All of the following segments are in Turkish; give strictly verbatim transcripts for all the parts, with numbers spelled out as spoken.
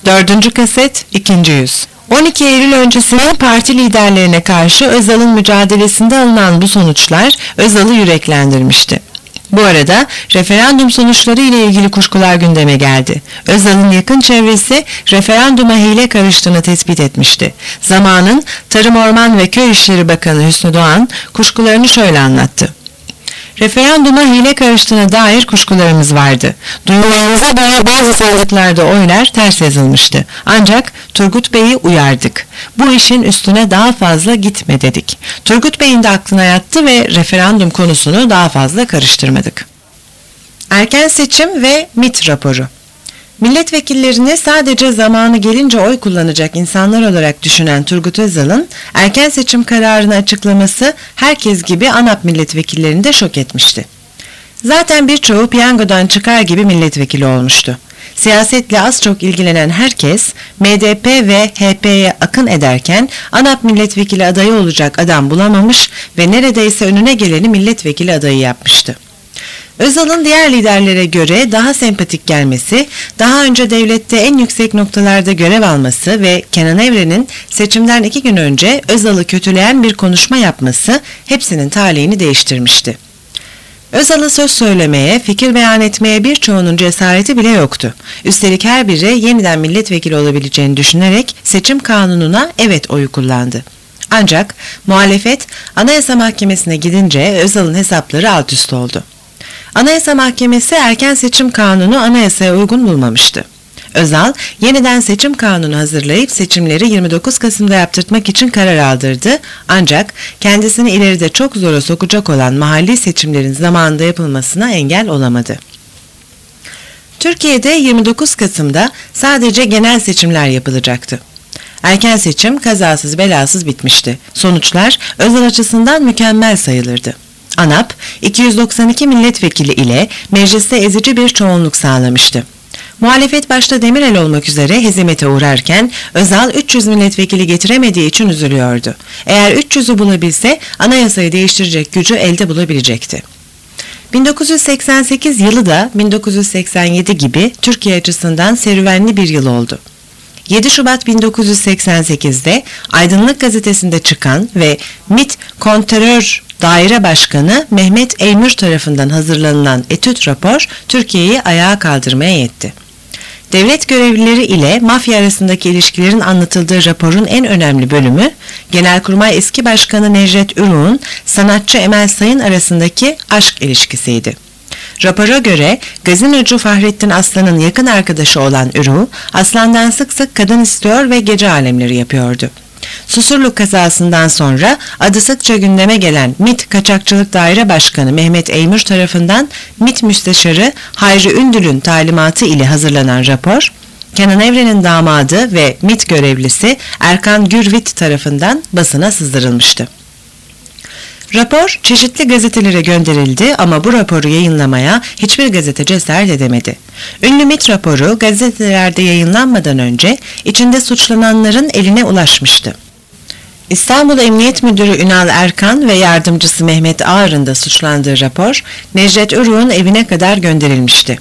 Dördüncü kaset, ikinci yüz. on iki Eylül öncesinde parti liderlerine karşı Özal'ın mücadelesinde alınan bu sonuçlar Özal'ı yüreklendirmişti. Bu arada referandum sonuçları ile ilgili kuşkular gündeme geldi. Özal'ın yakın çevresi referanduma hile karıştığını tespit etmişti. Zamanın Tarım Orman ve Köy İşleri Bakanı Hüsnü Doğan kuşkularını şöyle anlattı. Referanduma hile karıştığına dair kuşkularımız vardı. Duyularımıza göre bazı sandıklarda oylar ters yazılmıştı. Ancak Turgut Bey'i uyardık. Bu işin üstüne daha fazla gitme dedik. Turgut Bey'in de aklına yattı ve referandum konusunu daha fazla karıştırmadık. Erken seçim ve MİT raporu. Milletvekillerini sadece zamanı gelince oy kullanacak insanlar olarak düşünen Turgut Özal'ın erken seçim kararını açıklaması herkes gibi ANAP milletvekillerini de şok etmişti. Zaten birçoğu piyangodan çıkar gibi milletvekili olmuştu. Siyasetle az çok ilgilenen herkes M D P ve H P'ye akın ederken ANAP milletvekili adayı olacak adam bulamamış ve neredeyse önüne geleni milletvekili adayı yapmıştı. Özal'ın diğer liderlere göre daha sempatik gelmesi, daha önce devlette en yüksek noktalarda görev alması ve Kenan Evren'in seçimden iki gün önce Özal'ı kötüleyen bir konuşma yapması hepsinin talihini değiştirmişti. Özal'a söz söylemeye, fikir beyan etmeye birçoğunun cesareti bile yoktu. Üstelik her biri yeniden milletvekili olabileceğini düşünerek seçim kanununa evet oyu kullandı. Ancak muhalefet Anayasa Mahkemesi'ne gidince Özal'ın hesapları alt üst oldu. Anayasa Mahkemesi erken seçim kanunu anayasaya uygun bulmamıştı. Özal, yeniden seçim kanunu hazırlayıp seçimleri yirmi dokuz Kasım'da yaptırtmak için karar aldırdı. Ancak kendisini ileride çok zora sokacak olan mahalli seçimlerin zamanında yapılmasına engel olamadı. Türkiye'de yirmi dokuz Kasım'da sadece genel seçimler yapılacaktı. Erken seçim kazasız belasız bitmişti. Sonuçlar Özal açısından mükemmel sayılırdı. ANAP, iki yüz doksan iki milletvekili ile mecliste ezici bir çoğunluk sağlamıştı. Muhalefet başta Demirel olmak üzere hezimete uğrarken Özal üç yüz milletvekili getiremediği için üzülüyordu. Eğer üç yüzü bulabilse anayasayı değiştirecek gücü elde bulabilecekti. bin dokuz yüz seksen sekiz yılı da bin dokuz yüz seksen yedi gibi Türkiye açısından serüvenli bir yıl oldu. yedi Şubat bin dokuz yüz seksen sekiz'de Aydınlık Gazetesi'nde çıkan ve MİT Konterör Daire Başkanı Mehmet Eymür tarafından hazırlanılan etüt rapor Türkiye'yi ayağa kaldırmaya yetti. Devlet görevlileri ile mafya arasındaki ilişkilerin anlatıldığı raporun en önemli bölümü, Genelkurmay eski Başkanı Necdet Ürük'ün sanatçı Emel Sayın arasındaki aşk ilişkisiydi. Rapora göre gazinocu Fahrettin Aslan'ın yakın arkadaşı olan Ürük, Aslan'dan sık sık kadın istiyor ve gece alemleri yapıyordu. Susurluk kazasından sonra adı sıkça gündeme gelen MİT Kaçakçılık Daire Başkanı Mehmet Eymür tarafından MİT Müsteşarı Hayri Ündül'ün talimatı ile hazırlanan rapor, Kenan Evren'in damadı ve MİT görevlisi Erkan Gürvit tarafından basına sızdırılmıştı. Rapor çeşitli gazetelere gönderildi ama bu raporu yayınlamaya hiçbir gazete cesaret edemedi. Ünlü MİT raporu gazetelerde yayınlanmadan önce içinde suçlananların eline ulaşmıştı. İstanbul Emniyet Müdürü Ünal Erkan ve yardımcısı Mehmet Ağar'ın da suçlandığı rapor Necdet Ürük'ün evine kadar gönderilmişti.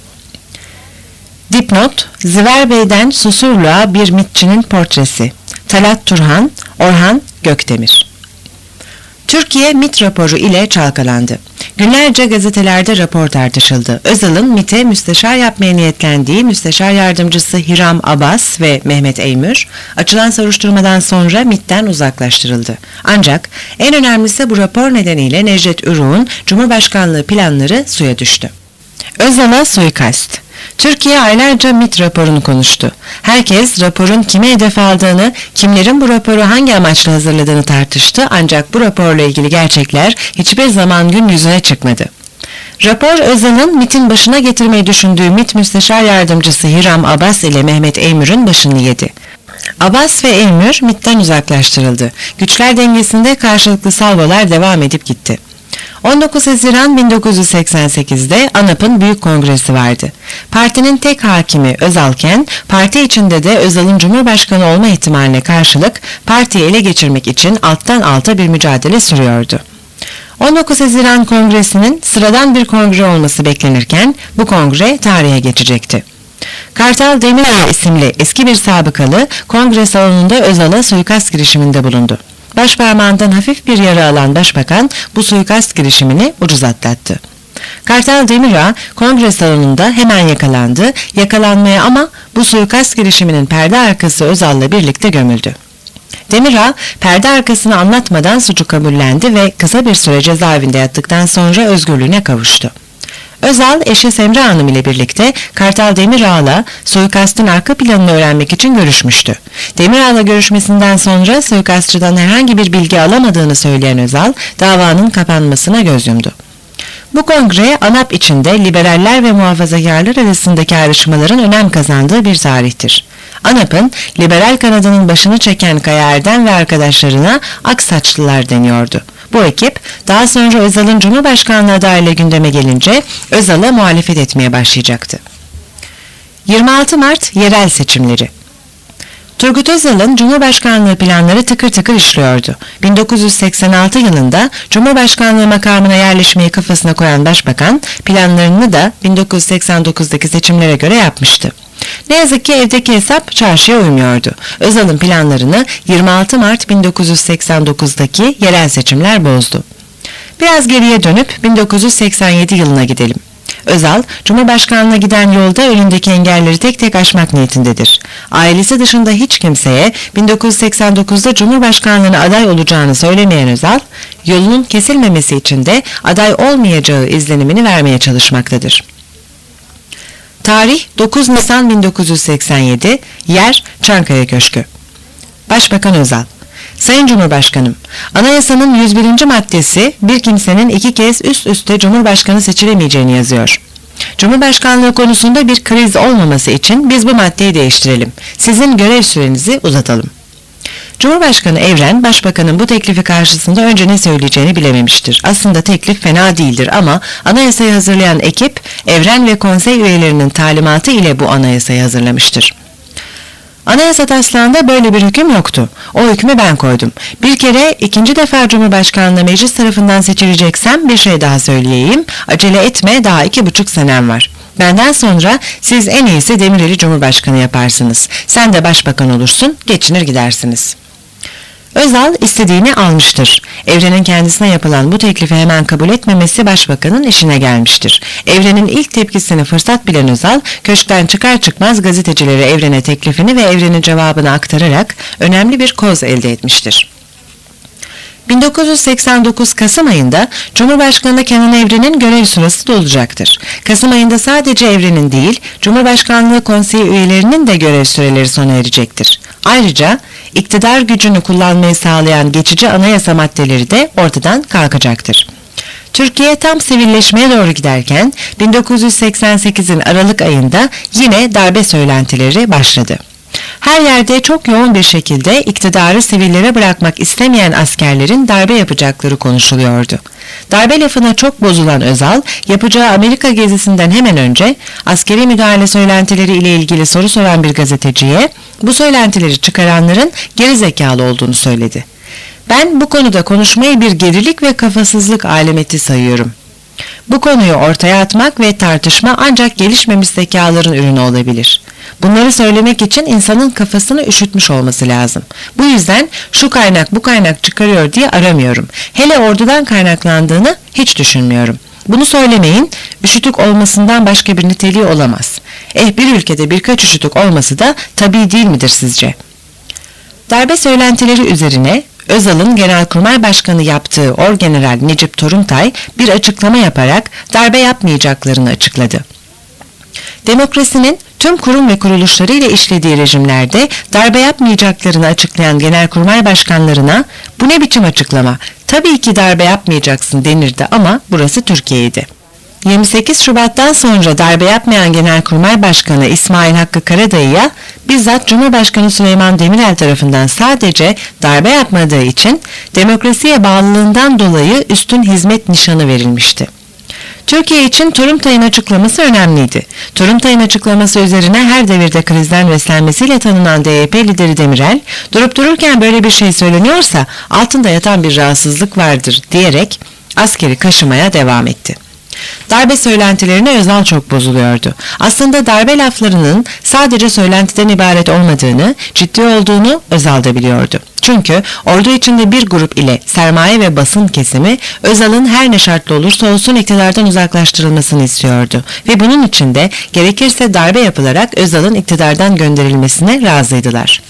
Dipnot, Ziver Bey'den Susurluğa bir MİTçinin portresi. Talat Turhan, Orhan Gökdemir. Türkiye MİT raporu ile çalkalandı. Günlerce gazetelerde rapor tartışıldı. Özal'ın MİT'e müsteşar yapmaya niyetlendiği müsteşar yardımcısı Hiram Abbas ve Mehmet Eymür, açılan soruşturmadan sonra MİT'ten uzaklaştırıldı. Ancak en önemlisi bu rapor nedeniyle Necdet Ürük'ün Cumhurbaşkanlığı planları suya düştü. Özal'a suikast. Türkiye aylarca MİT raporunu konuştu. Herkes raporun kime hedef aldığını, kimlerin bu raporu hangi amaçla hazırladığını tartıştı ancak bu raporla ilgili gerçekler hiçbir zaman gün yüzüne çıkmadı. Rapor Özal'ın MİT'in başına getirmeyi düşündüğü MİT Müsteşar Yardımcısı Hiram Abbas ile Mehmet Eymür'ün başını yedi. Abbas ve Eymür MİT'ten uzaklaştırıldı. Güçler dengesinde karşılıklı salvolar devam edip gitti. on dokuz Haziran bin dokuz yüz seksen sekiz'de ANAP'ın büyük kongresi vardı. Partinin tek hakimi Özal'ken parti içinde de Özal'ın Cumhurbaşkanı olma ihtimaline karşılık partiyi ele geçirmek için alttan alta bir mücadele sürüyordu. on dokuz Haziran Kongresi'nin sıradan bir kongre olması beklenirken bu kongre tarihe geçecekti. Kartal Demirağ isimli eski bir sabıkalı kongre salonunda Özal'a suikast girişiminde bulundu. Başparmağından hafif bir yara alan başbakan bu suikast girişimini ucuz atlattı. Kartal Demirağ kongre salonunda hemen yakalandı, yakalanmaya ama bu suikast girişiminin perde arkası Özal'la birlikte gömüldü. Demirağ perde arkasını anlatmadan suçu kabullendi ve kısa bir süre cezaevinde yattıktan sonra özgürlüğüne kavuştu. Özal, eşi Semra Hanım ile birlikte Kartal Demirağ'la suikastın arka planını öğrenmek için görüşmüştü. Demirağ'la görüşmesinden sonra suikastçıdan herhangi bir bilgi alamadığını söyleyen Özal, davanın kapanmasına göz yumdu. Bu kongre ANAP içinde liberaller ve muhafazakarlar arasındaki ayrışmaların önem kazandığı bir tarihtir. ANAP'ın liberal kanadının başını çeken Kaya Erdem ve arkadaşlarına Aksaçlılar deniyordu. Bu ekip daha sonra Özal'ın Cumhurbaşkanlığı adaylığı gündeme gelince Özal'a muhalefet etmeye başlayacaktı. yirmi altı Mart yerel seçimleri. Turgut Özal'ın Cumhurbaşkanlığı planları tıkır tıkır işliyordu. bin dokuz yüz seksen altı yılında Cumhurbaşkanlığı makamına yerleşmeyi kafasına koyan başbakan planlarını da bin dokuz yüz seksen dokuzdaki seçimlere göre yapmıştı. Ne yazık ki evdeki hesap çarşıya uymuyordu. Özal'ın planlarını yirmi altı Mart bin dokuz yüz seksen dokuzdaki yerel seçimler bozdu. Biraz geriye dönüp bin dokuz yüz seksen yedi yılına gidelim. Özal, Cumhurbaşkanlığına giden yolda önündeki engelleri tek tek aşmak niyetindedir. Ailesi dışında hiç kimseye bin dokuz yüz seksen dokuzda Cumhurbaşkanlığına aday olacağını söylemeyen Özal, yolunun kesilmemesi için de aday olmayacağı izlenimini vermeye çalışmaktadır. Tarih dokuz Nisan bin dokuz yüz seksen yedi, yer Çankaya Köşkü. Başbakan Özal: Sayın Cumhurbaşkanım, Anayasanın yüz birinci maddesi bir kimsenin iki kez üst üste Cumhurbaşkanı seçilemeyeceğini yazıyor. Cumhurbaşkanlığı konusunda bir kriz olmaması için biz bu maddeyi değiştirelim. Sizin görev sürenizi uzatalım. Cumhurbaşkanı Evren, Başbakanın bu teklifi karşısında önce ne söyleyeceğini bilememiştir. Aslında teklif fena değildir ama anayasayı hazırlayan ekip, Evren ve konsey üyelerinin talimatı ile bu anayasayı hazırlamıştır. Anayasa taslağında böyle bir hüküm yoktu. O hükmü ben koydum. Bir kere ikinci defa Cumhurbaşkanlığı meclis tarafından seçileceksem bir şey daha söyleyeyim. Acele etme, daha iki buçuk senem var. Benden sonra siz en iyisi Demirel'i Cumhurbaşkanı yaparsınız. Sen de başbakan olursun, geçinir gidersiniz. Özal istediğini almıştır. Evren'in kendisine yapılan bu teklifi hemen kabul etmemesi başbakanın işine gelmiştir. Evren'in ilk tepkisini fırsat bilen Özal, köşkten çıkar çıkmaz gazetecilere Evren'e teklifini ve Evren'in cevabını aktararak önemli bir koz elde etmiştir. bin dokuz yüz seksen dokuz Kasım ayında Cumhurbaşkanı Kenan Evren'in görev süresi dolacaktır. Kasım ayında sadece Evren'in değil, Cumhurbaşkanlığı konseyi üyelerinin de görev süreleri sona erecektir. Ayrıca iktidar gücünü kullanmayı sağlayan geçici anayasa maddeleri de ortadan kalkacaktır. Türkiye tam sivilleşmeye doğru giderken bin dokuz yüz seksen sekizin Aralık ayında yine darbe söylentileri başladı. Her yerde çok yoğun bir şekilde iktidarı sivillere bırakmak istemeyen askerlerin darbe yapacakları konuşuluyordu. Darbe lafına çok bozulan Özal, yapacağı Amerika gezisinden hemen önce askeri müdahale söylentileri ile ilgili soru soran bir gazeteciye bu söylentileri çıkaranların gerizekalı olduğunu söyledi. Ben bu konuda konuşmayı bir gerilik ve kafasızlık alameti sayıyorum. Bu konuyu ortaya atmak ve tartışma ancak gelişmemiş zekaların ürünü olabilir. Bunları söylemek için insanın kafasını üşütmüş olması lazım. Bu yüzden şu kaynak bu kaynak çıkarıyor diye aramıyorum. Hele ordudan kaynaklandığını hiç düşünmüyorum. Bunu söylemeyin, üşütük olmasından başka bir niteliği olamaz. Eh bir ülkede birkaç üşütük olması da tabii değil midir sizce? Darbe söylentileri üzerine Özal'ın Genelkurmay Başkanı yaptığı Orgeneral Necip Toruntay bir açıklama yaparak darbe yapmayacaklarını açıkladı. Demokrasinin tüm kurum ve kuruluşları ile işlediği rejimlerde darbe yapmayacaklarını açıklayan genelkurmay başkanlarına bu ne biçim açıklama, tabii ki darbe yapmayacaksın denirdi ama burası Türkiye'ydi. yirmi sekiz Şubat'tan sonra darbe yapmayan Genelkurmay Başkanı İsmail Hakkı Karadayı'ya bizzat Cumhurbaşkanı Süleyman Demirel tarafından sadece darbe yapmadığı için demokrasiye bağlılığından dolayı üstün hizmet nişanı verilmişti. Türkiye için Toruntay'ın açıklaması önemliydi. Toruntay'ın açıklaması üzerine her devirde krizden beslenmesiyle tanınan D Y P lideri Demirel, durup dururken böyle bir şey söyleniyorsa altında yatan bir rahatsızlık vardır diyerek askeri kaşımaya devam etti. Darbe söylentilerine Özal çok bozuluyordu. Aslında darbe laflarının sadece söylentiden ibaret olmadığını, ciddi olduğunu Özal da biliyordu. Çünkü ordu içinde bir grup ile sermaye ve basın kesimi Özal'ın her ne şartlı olursa olsun iktidardan uzaklaştırılmasını istiyordu ve bunun için de gerekirse darbe yapılarak Özal'ın iktidardan gönderilmesine razıydılar.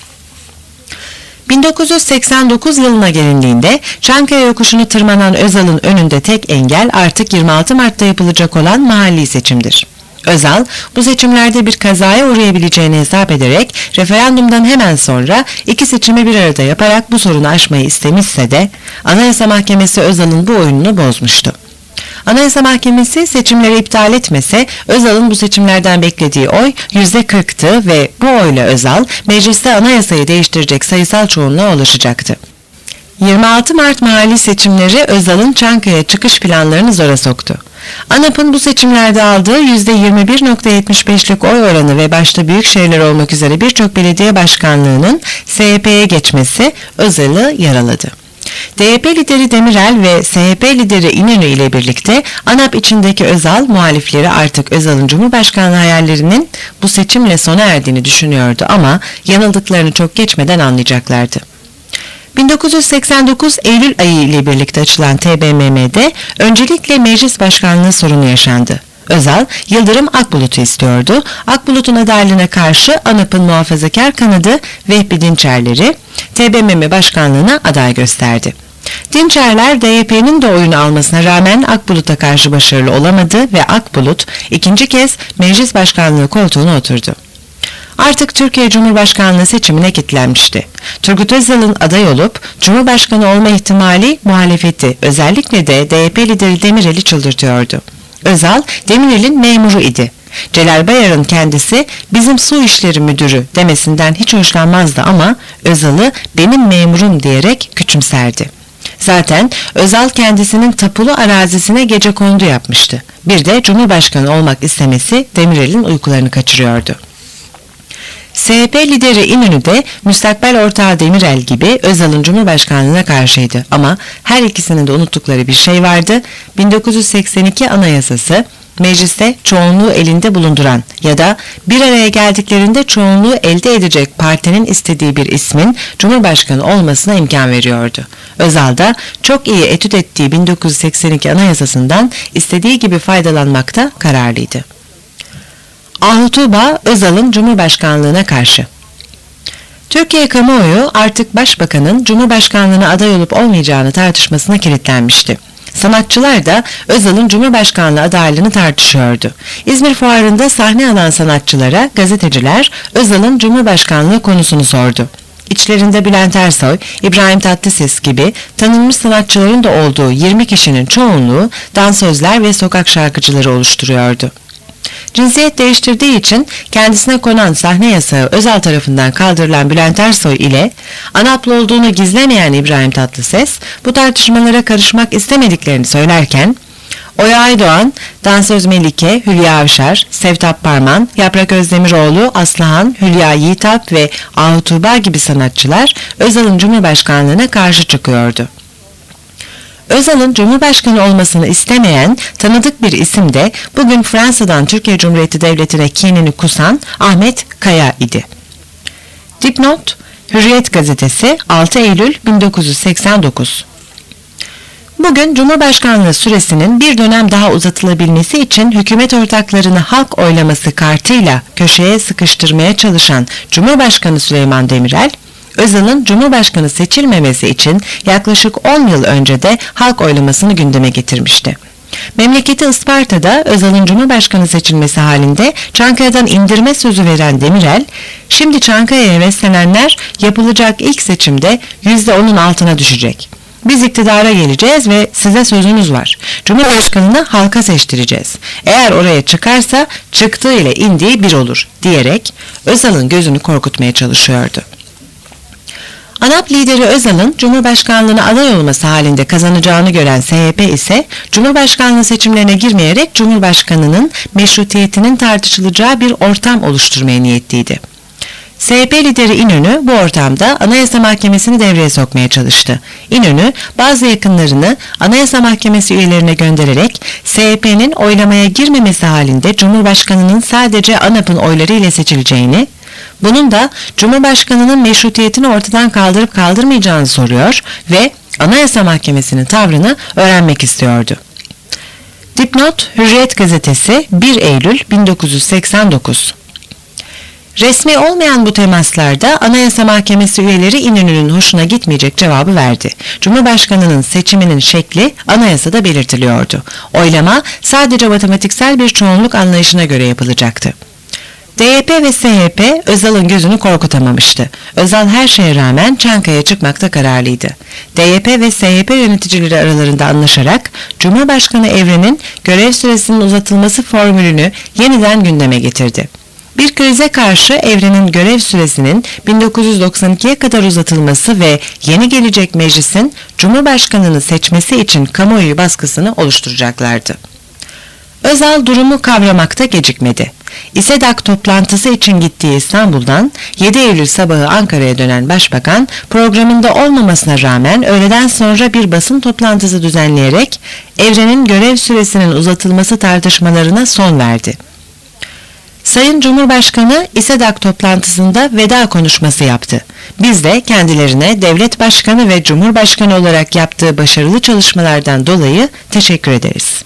bin dokuz yüz seksen dokuz yılına gelindiğinde Çankaya yokuşunu tırmanan Özal'ın önünde tek engel artık yirmi altı Mart'ta yapılacak olan mahalli seçimdir. Özal, bu seçimlerde bir kazaya uğrayabileceğini hesap ederek referandumdan hemen sonra iki seçimi bir arada yaparak bu sorunu aşmayı istemişse de Anayasa Mahkemesi Özal'ın bu oyununu bozmuştu. Anayasa Mahkemesi seçimleri iptal etmese Özal'ın bu seçimlerden beklediği oy yüzde kırktı ve bu oyla Özal mecliste anayasayı değiştirecek sayısal çoğunluğa ulaşacaktı. yirmi altı Mart mahalli seçimleri Özal'ın Çankaya çıkış planlarını zora soktu. ANAP'ın bu seçimlerde aldığı yüzde yirmi bir virgül yetmiş beşlik oy oranı ve başta büyük şehirler olmak üzere birçok belediye başkanlığının S H P'ye geçmesi Özal'ı yaraladı. D H P lideri Demirel ve S H P lideri İnönü ile birlikte ANAP içindeki Özal muhalifleri artık Özal'ın Cumhurbaşkanlığı hayallerinin bu seçimle sona erdiğini düşünüyordu ama yanıldıklarını çok geçmeden anlayacaklardı. bin dokuz yüz seksen dokuz Eylül ayı ile birlikte açılan T B M M'de öncelikle meclis başkanlığı sorunu yaşandı. Özal, Yıldırım Akbulut'u istiyordu. Akbulut'un adaylığına karşı ANAP'ın muhafazakar kanadı Vehbi Dinçerleri T B M M başkanlığına aday gösterdi. Dinçerler D Y P'nin de oyunu almasına rağmen Akbulut'a karşı başarılı olamadı ve Akbulut ikinci kez meclis başkanlığı koltuğuna oturdu. Artık Türkiye Cumhurbaşkanlığı seçimine kilitlenmişti. Turgut Özal'ın aday olup Cumhurbaşkanı olma ihtimali muhalefeti, özellikle de D Y P lideri Demirel'i çıldırtıyordu. Özal, Demirel'in memuru idi. Celal Bayar'ın kendisi bizim su işleri müdürü demesinden hiç hoşlanmazdı ama Özal'ı benim memurum diyerek küçümserdi. Zaten Özal kendisinin tapulu arazisine gecekondu yapmıştı. Bir de Cumhurbaşkanı olmak istemesi Demirel'in uykularını kaçırıyordu. S H P lideri İnönü de müstakbel ortağı Demirel gibi Özal'ın Cumhurbaşkanlığına karşıydı ama her ikisinin de unuttukları bir şey vardı. bin dokuz yüz seksen iki Anayasası mecliste çoğunluğu elinde bulunduran ya da bir araya geldiklerinde çoğunluğu elde edecek partinin istediği bir ismin Cumhurbaşkanı olmasına imkan veriyordu. Özal da çok iyi etüt ettiği bin dokuz yüz seksen iki Anayasasından istediği gibi faydalanmakta kararlıydı. Ahu Tuğba, Özal'ın Cumhurbaşkanlığına karşı. Türkiye kamuoyu artık Başbakanın Cumhurbaşkanlığına aday olup olmayacağını tartışmasına kilitlenmişti. Sanatçılar da Özal'ın Cumhurbaşkanlığı adaylığını tartışıyordu. İzmir Fuarı'nda sahne alan sanatçılara gazeteciler Özal'ın Cumhurbaşkanlığı konusunu sordu. İçlerinde Bülent Ersoy, İbrahim Tatlıses gibi tanınmış sanatçıların da olduğu yirmi kişinin çoğunluğu dansözler ve sokak şarkıcıları oluşturuyordu. Cinsiyet değiştirdiği için kendisine konan sahne yasağı Özal tarafından kaldırılan Bülent Ersoy ile ANAP'lı olduğunu gizlemeyen İbrahim Tatlıses bu tartışmalara karışmak istemediklerini söylerken Oya Aydoğan, dansöz Melike, Hülya Avşar, Sevtap Parman, Yaprak Özdemiroğlu, Aslıhan, Hülya Yiğitap ve Ahu Tuğba gibi sanatçılar Özal'ın Cumhurbaşkanlığına karşı çıkıyordu. Özal'ın Cumhurbaşkanı olmasını istemeyen tanıdık bir isim de bugün Fransa'dan Türkiye Cumhuriyeti Devleti'ne kinini kusan Ahmet Kaya idi. Dipnot, Hürriyet Gazetesi altı Eylül bin dokuz yüz seksen dokuz. Bugün Cumhurbaşkanlığı süresinin bir dönem daha uzatılabilmesi için hükümet ortaklarını halk oylaması kartıyla köşeye sıkıştırmaya çalışan Cumhurbaşkanı Süleyman Demirel, Özal'ın Cumhurbaşkanı seçilmemesi için yaklaşık on yıl önce de halk oylamasını gündeme getirmişti. Memleketi Isparta'da Özal'ın Cumhurbaşkanı seçilmesi halinde Çankaya'dan indirme sözü veren Demirel, şimdi Çankaya'ya heveslenenler yapılacak ilk seçimde yüzde onun altına düşecek. Biz iktidara geleceğiz ve size sözümüz var. Cumhurbaşkanını halka seçtireceğiz. Eğer oraya çıkarsa çıktığı ile indiği bir olur diyerek Özal'ın gözünü korkutmaya çalışıyordu. ANAP lideri Özal'ın Cumhurbaşkanlığına aday olması halinde kazanacağını gören S H P ise Cumhurbaşkanlığı seçimlerine girmeyerek Cumhurbaşkanının meşrutiyetinin tartışılacağı bir ortam oluşturmaya niyetliydi. S H P lideri İnönü bu ortamda Anayasa Mahkemesi'ni devreye sokmaya çalıştı. İnönü bazı yakınlarını Anayasa Mahkemesi üyelerine göndererek S H P'nin oylamaya girmemesi halinde Cumhurbaşkanı'nın sadece ANAP'ın oyları ile seçileceğini, bunun da Cumhurbaşkanı'nın meşrutiyetini ortadan kaldırıp kaldırmayacağını soruyor ve Anayasa Mahkemesi'nin tavrını öğrenmek istiyordu. Dipnot Hürriyet Gazetesi bir Eylül bin dokuz yüz seksen dokuz. Resmi olmayan bu temaslarda Anayasa Mahkemesi üyeleri İnönü'nün hoşuna gitmeyecek cevabı verdi. Cumhurbaşkanının seçiminin şekli anayasada belirtiliyordu. Oylama sadece matematiksel bir çoğunluk anlayışına göre yapılacaktı. D Y P ve S H P Özal'ın gözünü korkutamamıştı. Özal her şeye rağmen Çankaya çıkmakta kararlıydı. D Y P ve S H P yöneticileri aralarında anlaşarak Cumhurbaşkanı Evren'in görev süresinin uzatılması formülünü yeniden gündeme getirdi. Bir krize karşı Evren'in görev süresinin bin dokuz yüz doksan ikiye kadar uzatılması ve yeni gelecek meclisin Cumhurbaşkanını seçmesi için kamuoyu baskısını oluşturacaklardı. Özal durumu kavramakta gecikmedi. İSEDAK toplantısı için gittiği İstanbul'dan yedi Eylül sabahı Ankara'ya dönen Başbakan programında olmamasına rağmen öğleden sonra bir basın toplantısı düzenleyerek Evren'in görev süresinin uzatılması tartışmalarına son verdi. Sayın Cumhurbaşkanı İSEDAK toplantısında veda konuşması yaptı. Biz de kendilerine devlet başkanı ve Cumhurbaşkanı olarak yaptığı başarılı çalışmalardan dolayı teşekkür ederiz.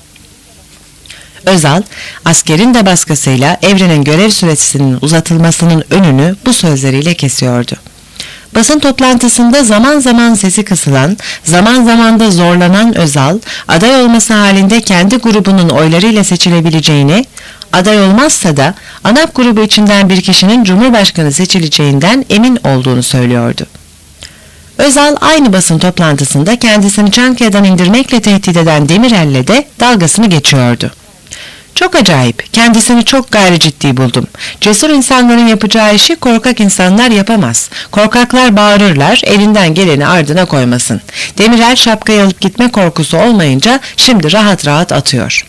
Özal, askerin de baskısıyla Evren'in görev süresinin uzatılmasının önünü bu sözleriyle kesiyordu. Basın toplantısında zaman zaman sesi kısılan, zaman zaman da zorlanan Özal, aday olması halinde kendi grubunun oylarıyla seçilebileceğini, aday olmazsa da ANAP grubu içinden bir kişinin Cumhurbaşkanı seçileceğinden emin olduğunu söylüyordu. Özal aynı basın toplantısında kendisini Çankaya'dan indirmekle tehdit eden Demirel'le de dalgasını geçiyordu. Çok acayip, kendisini çok gayri ciddi buldum. Cesur insanların yapacağı işi korkak insanlar yapamaz. Korkaklar bağırırlar, elinden geleni ardına koymasın. Demirel şapkayı alıp gitme korkusu olmayınca şimdi rahat rahat atıyor.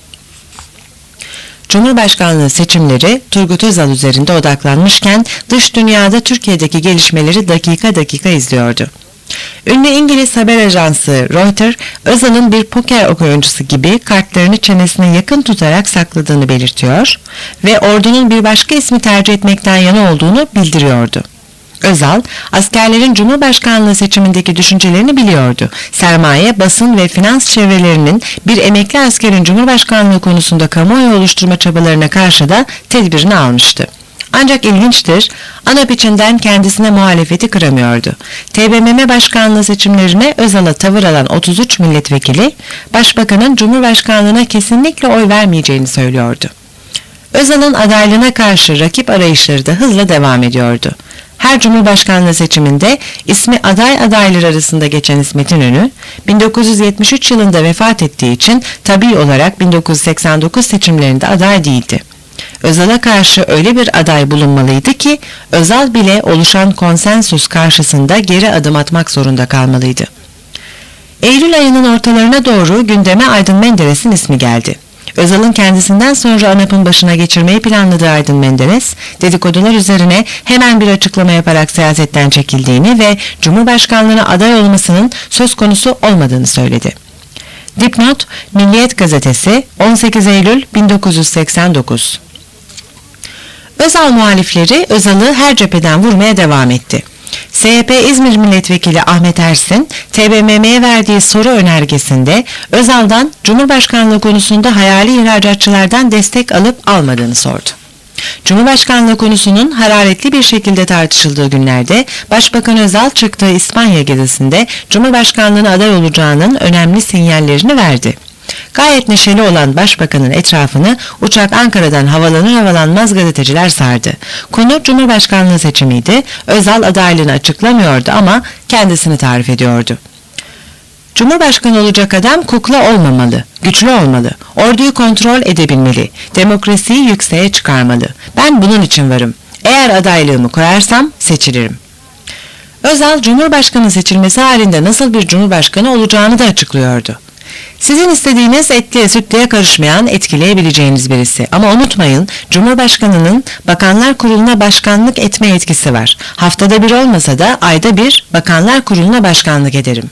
Cumhurbaşkanlığı seçimleri Turgut Özal üzerinde odaklanmışken dış dünyada Türkiye'deki gelişmeleri dakika dakika izliyordu. Ünlü İngiliz haber ajansı Reuters, Özal'ın bir poker oyuncusu gibi kartlarını çenesine yakın tutarak sakladığını belirtiyor ve ordunun bir başka ismi tercih etmekten yana olduğunu bildiriyordu. Özal, askerlerin Cumhurbaşkanlığı seçimindeki düşüncelerini biliyordu. Sermaye, basın ve finans çevrelerinin bir emekli askerin Cumhurbaşkanlığı konusunda kamuoyu oluşturma çabalarına karşı da tedbirini almıştı. Ancak ilginçtir, ANAP içinden kendisine muhalefeti kıramıyordu. T B M M Başkanlığı seçimlerine Özal'a tavır alan otuz üç milletvekili, Başbakanın Cumhurbaşkanlığına kesinlikle oy vermeyeceğini söylüyordu. Özal'ın adaylığına karşı rakip arayışları da hızla devam ediyordu. Her Cumhurbaşkanlığı seçiminde ismi aday adayları arasında geçen İsmet İnönü, bin dokuz yüz yetmiş üç yılında vefat ettiği için tabii olarak bin dokuz yüz seksen dokuz seçimlerinde aday değildi. Özal'a karşı öyle bir aday bulunmalıydı ki Özal bile oluşan konsensus karşısında geri adım atmak zorunda kalmalıydı. Eylül ayının ortalarına doğru gündeme Aydın Menderes'in ismi geldi. Özal'ın kendisinden sonra ANAP'ın başına geçirmeyi planladığı Aydın Menderes, dedikodular üzerine hemen bir açıklama yaparak siyasetten çekildiğini ve Cumhurbaşkanlığına aday olmasının söz konusu olmadığını söyledi. Dipnot Milliyet Gazetesi on sekiz Eylül bin dokuz yüz seksen dokuz. Özal muhalifleri Özal'ı her cepheden vurmaya devam etti. S H P İzmir Milletvekili Ahmet Ersin, T B M M'ye verdiği soru önergesinde Özal'dan Cumhurbaşkanlığı konusunda hayali ihracatçılardan destek alıp almadığını sordu. Cumhurbaşkanlığı konusunun hararetli bir şekilde tartışıldığı günlerde Başbakan Özal çıktığı İspanya gezisinde Cumhurbaşkanlığına aday olacağının önemli sinyallerini verdi. Gayet neşeli olan Başbakanın etrafını uçak Ankara'dan havalanır havalanmaz gazeteciler sardı. Konu Cumhurbaşkanlığı seçimiydi. Özal adaylığını açıklamıyordu ama kendisini tarif ediyordu. Cumhurbaşkanı olacak adam kukla olmamalı, güçlü olmalı, orduyu kontrol edebilmeli, demokrasiyi yükseğe çıkarmalı. Ben bunun için varım. Eğer adaylığımı koyarsam seçilirim. Özal, Cumhurbaşkanı seçilmesi halinde nasıl bir Cumhurbaşkanı olacağını da açıklıyordu. Sizin istediğiniz etliye sütlüye karışmayan, etkileyebileceğiniz birisi. Ama unutmayın, Cumhurbaşkanı'nın Bakanlar Kurulu'na başkanlık etme yetkisi var. Haftada bir olmasa da ayda bir Bakanlar Kurulu'na başkanlık ederim.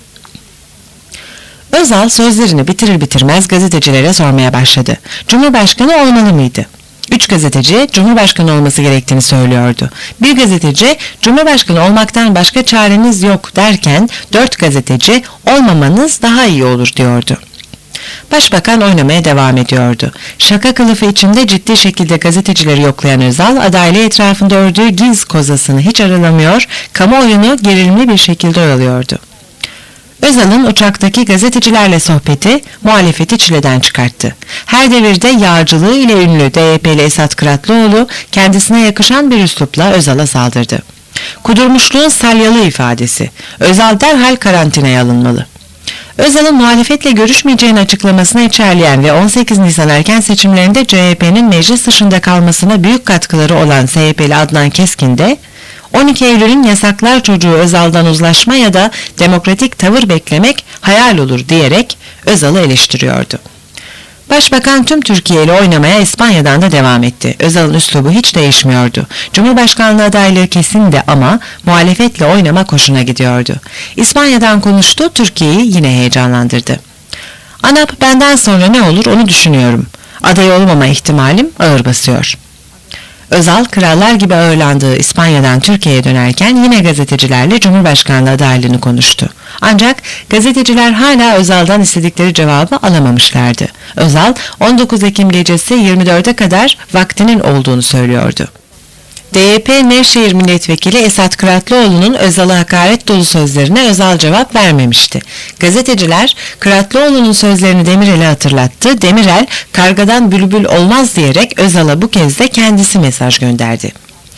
Özal sözlerini bitirir bitirmez gazetecilere sormaya başladı. Cumhurbaşkanı olmalı mıydı? Üç gazeteci Cumhurbaşkanı olması gerektiğini söylüyordu. Bir gazeteci Cumhurbaşkanı olmaktan başka çareniz yok derken dört gazeteci olmamanız daha iyi olur diyordu. Başbakan oynamaya devam ediyordu. Şaka kılıfı içinde ciddi şekilde gazetecileri yoklayan Özal, adaylığı etrafında ördüğü giz kozasını hiç aralamıyor, kamuoyunu gerilimli bir şekilde oyalıyordu. Özal'ın uçaktaki gazetecilerle sohbeti muhalefeti çileden çıkarttı. Her devirde yağcılığı ile ünlü D Y P'li Esat Kıratlıoğlu kendisine yakışan bir üslupla Özal'a saldırdı. Kudurmuşluğun salyalı ifadesi. Özal derhal karantinaya alınmalı. Özal'ın muhalefetle görüşmeyeceğini açıklamasına içerleyen ve on sekiz Nisan erken seçimlerinde C H P'nin meclis dışında kalmasına büyük katkıları olan S H P'li Adnan Keskin de on iki Eylül'ün yasaklar çocuğu Özal'dan uzlaşma ya da demokratik tavır beklemek hayal olur diyerek Özal'ı eleştiriyordu. Başbakan tüm Türkiye ile oynamaya İspanya'dan da devam etti. Özal'ın üslubu hiç değişmiyordu. Cumhurbaşkanlığı adaylığı kesindi ama muhalefetle oynamak hoşuna gidiyordu. İspanya'dan konuştu, Türkiye'yi yine heyecanlandırdı. ANAP benden sonra ne olur onu düşünüyorum. Aday olmama ihtimalim ağır basıyor. Özal, krallar gibi ağırlandığı İspanya'dan Türkiye'ye dönerken yine gazetecilerle Cumhurbaşkanlığı adaylığını konuştu. Ancak gazeteciler hala Özal'dan istedikleri cevabı alamamışlardı. Özal, on dokuz Ekim gecesi yirmi dörde kadar vaktinin olduğunu söylüyordu. D Y P Nevşehir Milletvekili Esat Kıratlıoğlu'nun Özal'a hakaret dolu sözlerine Özal cevap vermemişti. Gazeteciler Kıratlıoğlu'nun sözlerini Demirel'e hatırlattı. Demirel, kargadan bülbül olmaz diyerek Özal'a bu kez de kendisi mesaj gönderdi.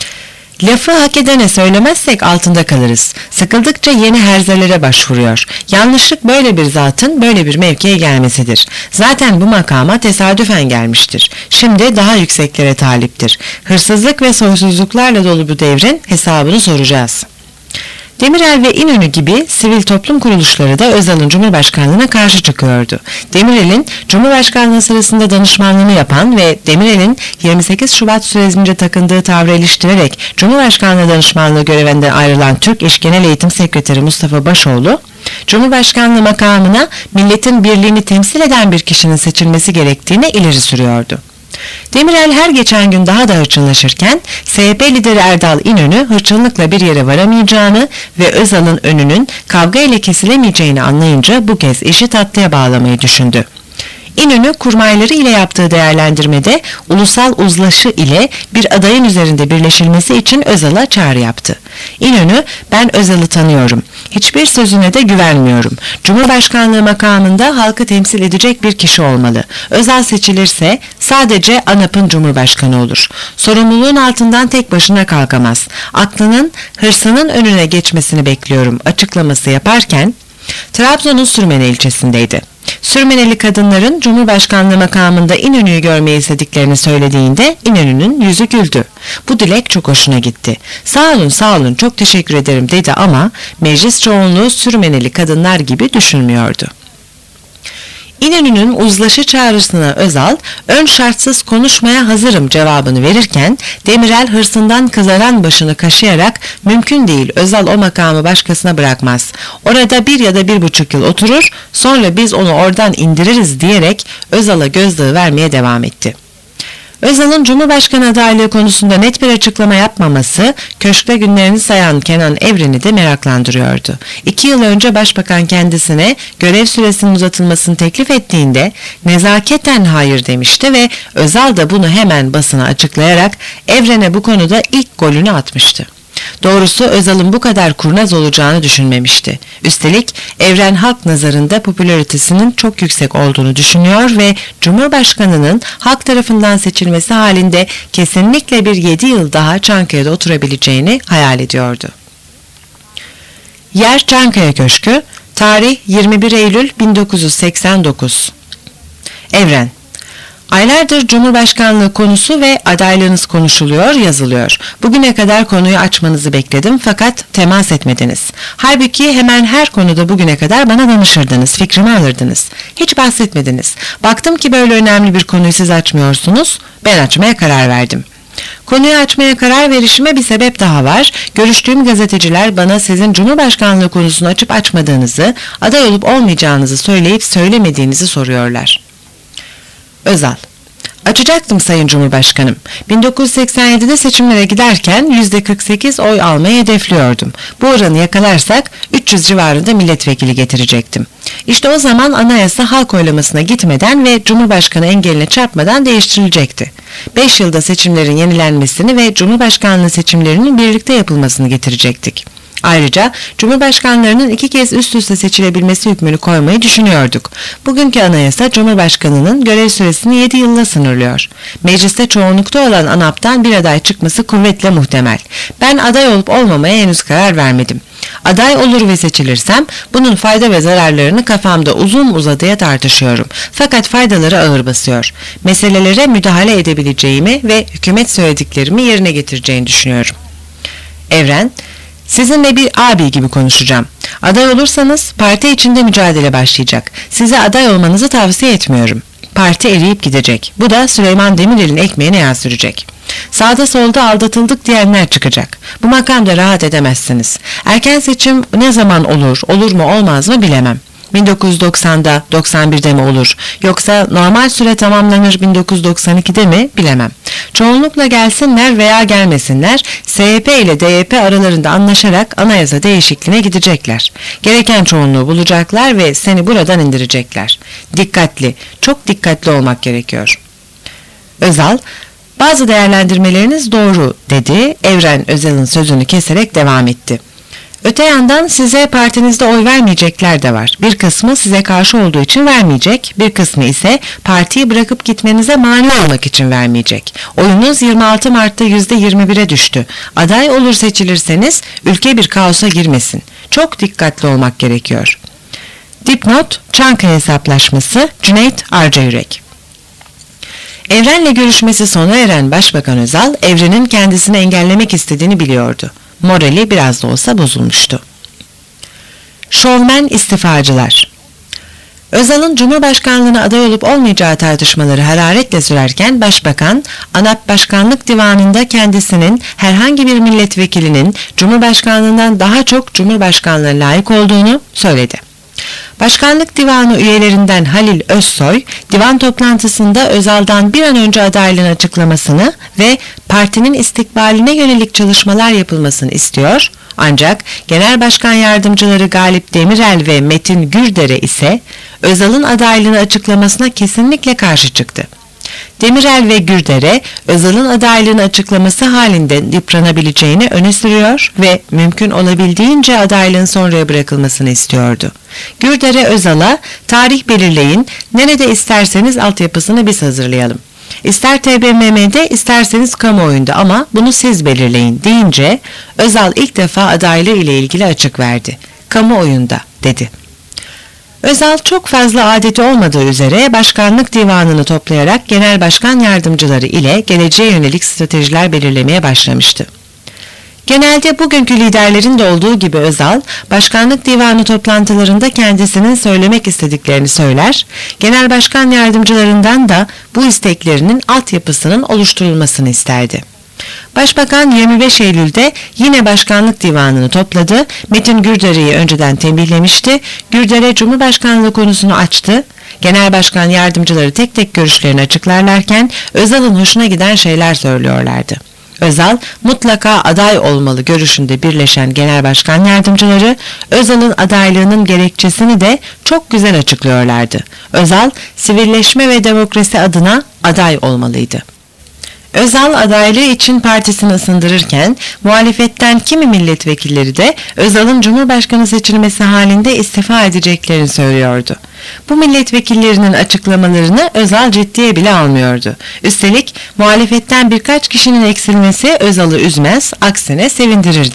Lafı hak edene söylemezsek altında kalırız. Sıkıldıkça yeni herzelere başvuruyor. Yanlışlık böyle bir zatın böyle bir mevkiye gelmesidir. Zaten bu makama tesadüfen gelmiştir. Şimdi daha yükseklere taliptir. Hırsızlık ve soysuzluklarla dolu bu devrin hesabını soracağız. Demirel ve İnönü gibi sivil toplum kuruluşları da Özal'ın Cumhurbaşkanlığına karşı çıkıyordu. Demirel'in Cumhurbaşkanlığı sırasında danışmanlığını yapan ve Demirel'in yirmi sekiz Şubat sürecince takındığı tavrı eleştirerek Cumhurbaşkanlığı danışmanlığı görevinden ayrılan Türk İş Genel Eğitim Sekreteri Mustafa Başoğlu, Cumhurbaşkanlığı makamına milletin birliğini temsil eden bir kişinin seçilmesi gerektiğini ileri sürüyordu. Demirel her geçen gün daha da hırçınlaşırken S H P lideri Erdal İnönü hırçınlıkla bir yere varamayacağını ve Özal'ın önünün kavga ile kesilemeyeceğini anlayınca bu kez işi tatlıya bağlamayı düşündü. İnönü kurmayları ile yaptığı değerlendirmede ulusal uzlaşı ile bir adayın üzerinde birleşilmesi için Özal'a çağrı yaptı. İnönü, ben Özal'ı tanıyorum. Hiçbir sözüne de güvenmiyorum. Cumhurbaşkanlığı makamında halkı temsil edecek bir kişi olmalı. Özal seçilirse sadece ANAP'ın Cumhurbaşkanı olur. Sorumluluğun altından tek başına kalkamaz. Aklının, hırsının önüne geçmesini bekliyorum açıklaması yaparken Trabzon'un Sürmene ilçesindeydi. Sürmeneli kadınların Cumhurbaşkanlığı makamında İnönü'yü görmeyi istediklerini söylediğinde İnönü'nün yüzü güldü. Bu dilek çok hoşuna gitti. Sağ olun sağ olun çok teşekkür ederim dedi ama meclis çoğunluğu Sürmeneli kadınlar gibi düşünmüyordu. İnönü'nün uzlaşı çağrısına Özal, ön şartsız konuşmaya hazırım cevabını verirken Demirel hırsından kızaran başını kaşıyarak mümkün değil Özal o makamı başkasına bırakmaz. Orada bir ya da bir buçuk yıl oturur sonra biz onu oradan indiririz diyerek Özal'a gözdağı vermeye devam etti. Özal'ın Cumhurbaşkanı adaylığı konusunda net bir açıklama yapmaması, köşkte günlerini sayan Kenan Evren'i de meraklandırıyordu. İki yıl önce Başbakan kendisine görev süresinin uzatılmasını teklif ettiğinde nezaketen hayır demişti ve Özal da bunu hemen basına açıklayarak Evren'e bu konuda ilk golünü atmıştı. Doğrusu Özal'ın bu kadar kurnaz olacağını düşünmemişti. Üstelik Evren halk nazarında popülaritesinin çok yüksek olduğunu düşünüyor ve Cumhurbaşkanı'nın halk tarafından seçilmesi halinde kesinlikle bir yedi yıl daha Çankaya'da oturabileceğini hayal ediyordu. Yer Çankaya Köşkü, tarih yirmi bir Eylül bin dokuz yüz seksen dokuz. Evren: Aylardır Cumhurbaşkanlığı konusu ve adaylığınız konuşuluyor, yazılıyor. Bugüne kadar konuyu açmanızı bekledim fakat temas etmediniz. Halbuki hemen her konuda bugüne kadar bana danışırdınız, fikrimi alırdınız. Hiç bahsetmediniz. Baktım ki böyle önemli bir konuyu siz açmıyorsunuz, ben açmaya karar verdim. Konuyu açmaya karar verişime bir sebep daha var. Görüştüğüm gazeteciler bana sizin Cumhurbaşkanlığı konusunu açıp açmadığınızı, aday olup olmayacağınızı söyleyip söylemediğinizi soruyorlar. Özal: Açacaktım Sayın Cumhurbaşkanım. bin dokuz yüz seksen yedide seçimlere giderken yüzde kırk sekiz oy almayı hedefliyordum. Bu oranı yakalarsak üç yüz civarında milletvekili getirecektim. İşte o zaman anayasa halk oylamasına gitmeden ve Cumhurbaşkanı engeline çarpmadan değiştirilecekti. beş yılda seçimlerin yenilenmesini ve Cumhurbaşkanlığı seçimlerinin birlikte yapılmasını getirecektik. Ayrıca Cumhurbaşkanlarının iki kez üst üste seçilebilmesi hükmünü koymayı düşünüyorduk. Bugünkü anayasa Cumhurbaşkanının görev süresini yedi yılla sınırlıyor. Mecliste çoğunlukta olan ANAP'tan bir aday çıkması kuvvetle muhtemel. Ben aday olup olmamaya henüz karar vermedim. Aday olur ve seçilirsem bunun fayda ve zararlarını kafamda uzun uzadıya tartışıyorum. Fakat faydaları ağır basıyor. Meselelere müdahale edebileceğimi ve hükümet söylediklerimi yerine getireceğini düşünüyorum. Evren: Sizinle bir abi gibi konuşacağım. Aday olursanız parti içinde mücadele başlayacak. Size aday olmanızı tavsiye etmiyorum. Parti eriyip gidecek. Bu da Süleyman Demirel'in ekmeğine yağ sürecek. Sağda solda aldatıldık diyenler çıkacak. Bu makamda rahat edemezsiniz. Erken seçim ne zaman olur, olur mu olmaz mı bilemem. bin dokuz yüz doksanda, doksan birde mi olur? Yoksa normal süre tamamlanır bin dokuz yüz doksan ikide mi? Bilemem. Çoğunlukla gelsinler veya gelmesinler, S Y P ile D Y P aralarında anlaşarak anayasa değişikliğine gidecekler. Gereken çoğunluğu bulacaklar ve seni buradan indirecekler. Dikkatli, çok dikkatli olmak gerekiyor. Özal: Bazı değerlendirmeleriniz doğru dedi. Evren Özal'ın sözünü keserek devam etti. Öte yandan size partinizde oy vermeyecekler de var. Bir kısmı size karşı olduğu için vermeyecek, bir kısmı ise partiyi bırakıp gitmenize mani olmak için vermeyecek. Oyunuz yirmi altı Mart'ta yüzde yirmi bire düştü. Aday olur seçilirseniz ülke bir kaosa girmesin. Çok dikkatli olmak gerekiyor. Dipnot: Çankaya hesaplaşması, Cüneyt Arcayürek. Evren'le görüşmesi sona eren Başbakan Özal, Evren'in kendisini engellemek istediğini biliyordu. Morali biraz da olsa bozulmuştu. Şovmen istifacılar. Özal'ın Cumhurbaşkanlığına aday olup olmayacağı tartışmaları hararetle sürerken Başbakan, ANAP Başkanlık Divanı'nda kendisinin herhangi bir milletvekilinin Cumhurbaşkanlığından daha çok Cumhurbaşkanlığına layık olduğunu söyledi. Başkanlık Divanı üyelerinden Halil Özsoy, divan toplantısında Özal'dan bir an önce adaylığını açıklamasını ve partinin istikbaline yönelik çalışmalar yapılmasını istiyor. Ancak Genel Başkan Yardımcıları Galip Demirel ve Metin Gürdere ise Özal'ın adaylığını açıklamasına kesinlikle karşı çıktı. Demirel ve Gürdere, Özal'ın adaylığını açıklaması halinde yıpranabileceğini öne sürüyor ve mümkün olabildiğince adaylığın sonraya bırakılmasını istiyordu. Gürdere Özal'a, tarih belirleyin, nerede isterseniz altyapısını biz hazırlayalım. İster T B M M'de isterseniz kamuoyunda ama bunu siz belirleyin deyince Özal ilk defa adaylığı ile ilgili açık verdi. Kamuoyunda dedi. Özal çok fazla adeti olmadığı üzere başkanlık divanını toplayarak genel başkan yardımcıları ile geleceğe yönelik stratejiler belirlemeye başlamıştı. Genelde bugünkü liderlerin de olduğu gibi Özal, başkanlık divanı toplantılarında kendisinin söylemek istediklerini söyler, genel başkan yardımcılarından da bu isteklerinin altyapısının oluşturulmasını isterdi. Başbakan yirmi beş Eylül'de yine başkanlık divanını topladı, Metin Gürdere'yi önceden tembihlemişti, Gürdere Cumhurbaşkanlığı konusunu açtı, genel başkan yardımcıları tek tek görüşlerini açıklarlarken Özal'ın hoşuna giden şeyler söylüyorlardı. Özal mutlaka aday olmalı görüşünde birleşen genel başkan yardımcıları Özal'ın adaylığının gerekçesini de çok güzel açıklıyorlardı. Özal sivilleşme ve demokrasi adına aday olmalıydı. Özal adaylığı için partisini ısındırırken muhalefetten kimi milletvekilleri de Özal'ın Cumhurbaşkanı seçilmesi halinde istifa edeceklerini söylüyordu. Bu milletvekillerinin açıklamalarını Özal ciddiye bile almıyordu. Üstelik muhalefetten birkaç kişinin eksilmesi Özal'ı üzmez, aksine sevindirirdi.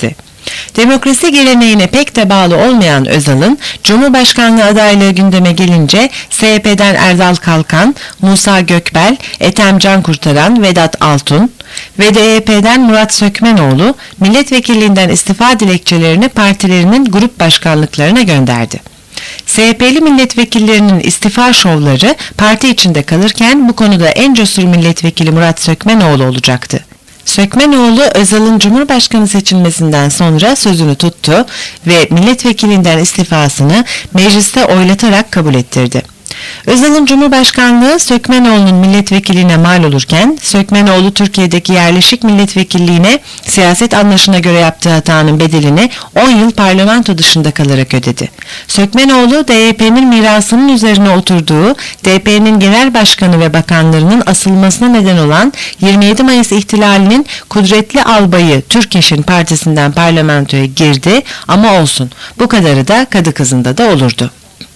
Demokrasi geleneğine pek de bağlı olmayan Özal'ın Cumhurbaşkanlığı adaylığı gündeme gelince S H P'den Erdal Kalkan, Musa Gökbel, Ethem Cankurtaran, Vedat Altun ve D H P'den Murat Sökmenoğlu milletvekilliğinden istifa dilekçelerini partilerinin grup başkanlıklarına gönderdi. S H P'li milletvekillerinin istifa şovları parti içinde kalırken bu konuda en cesur milletvekili Murat Sökmenoğlu olacaktı. Sökmenoğlu, Özal'ın Cumhurbaşkanı seçilmesinden sonra sözünü tuttu ve milletvekilinden istifasını mecliste oylatarak kabul ettirdi. Özal'ın Cumhurbaşkanlığı Sökmenoğlu'nun milletvekilliğine mal olurken, Sökmenoğlu Türkiye'deki yerleşik milletvekilliğine siyaset anlayışına göre yaptığı hatanın bedelini on yıl parlamento dışında kalarak ödedi. Sökmenoğlu, D H P'nin mirasının üzerine oturduğu, D H P'nin genel başkanı ve bakanlarının asılmasına neden olan yirmi yedi Mayıs ihtilalinin kudretli albayı Türkeş'in partisinden parlamentoya girdi ama olsun, bu kadarı da kadı kızında da olurdu.